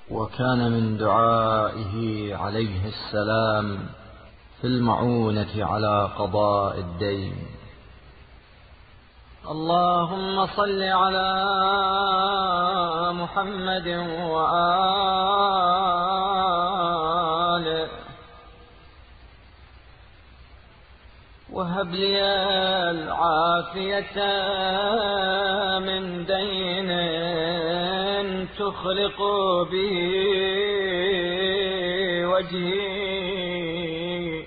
وكان من دعائه عليه السلام في المعونة على قضاء الدين: اللهم صل على محمد وآله وهب لي العافية من دين تخلق به وجهي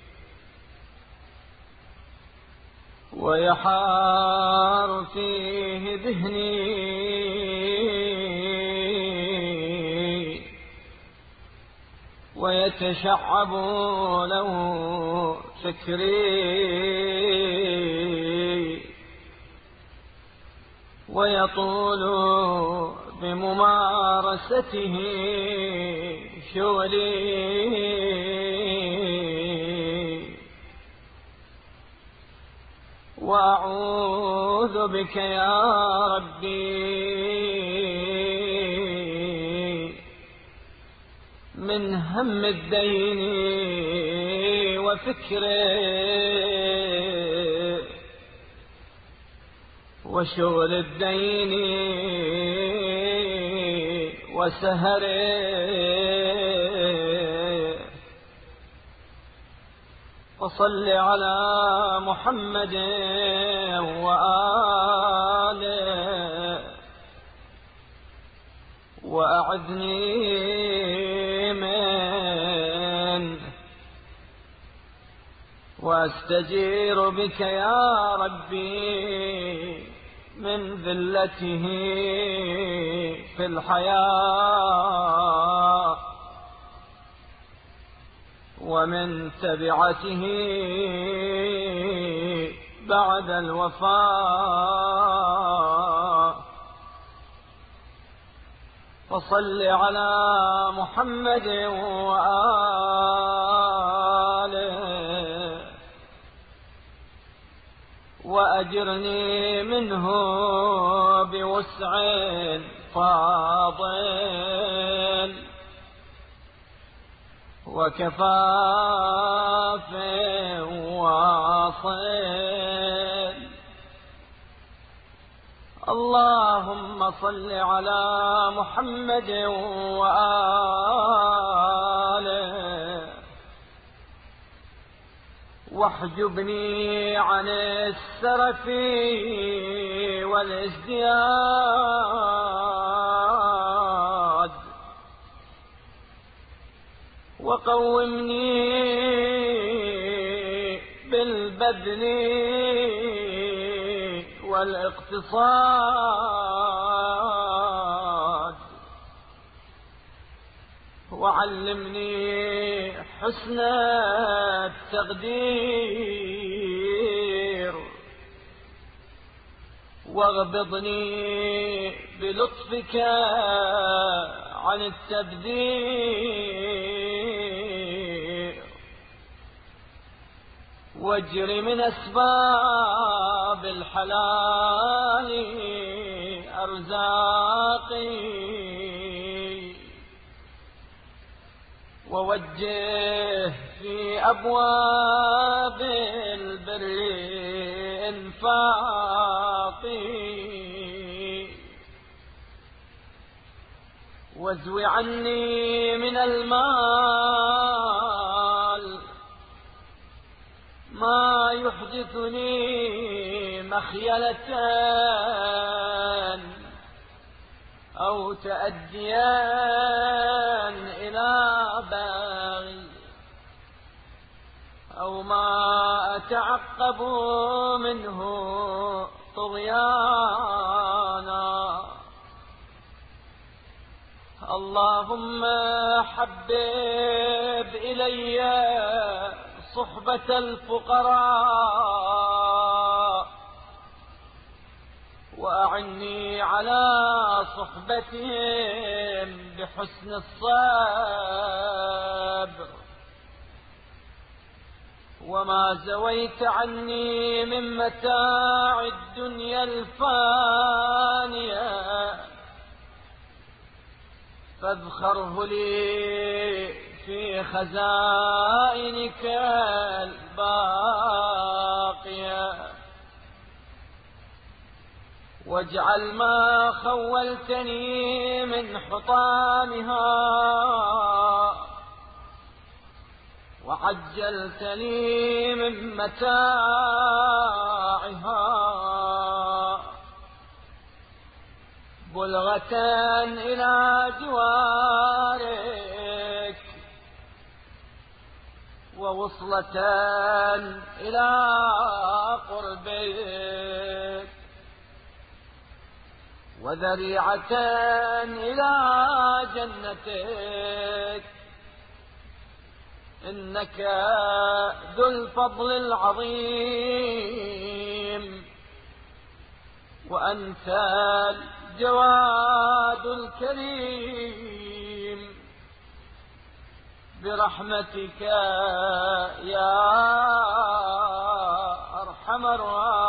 ويحار فيه ذهني ويتشعب له فكري ويطول بممارسته شغلي وأعوذ بك يا ربي من هم الدين وفكره وشغل الدين وسهره. وصل على محمد وآله وأعذني منه وأستجير بك يا ربي من ذلته في الحياة ومن تبعته بعد الوفاة. فصل على محمد وآله وأجرني منه بوسع فاضل وكفاف واصل. اللهم صل على محمد وآله واحجبني عن السرف والازدياد وقومني بالبذل والاقتصاد وعلمني حسن التقدير واغبضني بلطفك عن التبذير واجر من أسباب الحلال أرزاقي ووجه في أبواب البر إنفاقي وازو عني من المال ما يحدثني مخيلة أو تأديا إلى باغي أو ما أتعقب منه طغيانا. اللهم حبب إلي صحبة الفقراء وأعني على صحبتهم بحسن الصبر وما زويت عني من متاع الدنيا الفانية فاذخره لي في خزائنك الباقية، واجعل ما خولتني من حطامها وعجلت لي من متاعها بلغة إلى جوارك ووصلة إلى قربك وذريعة إلى جنتك، إنك ذو الفضل العظيم وأنت الجواد الكريم، برحمتك يا أرحم الراحمين.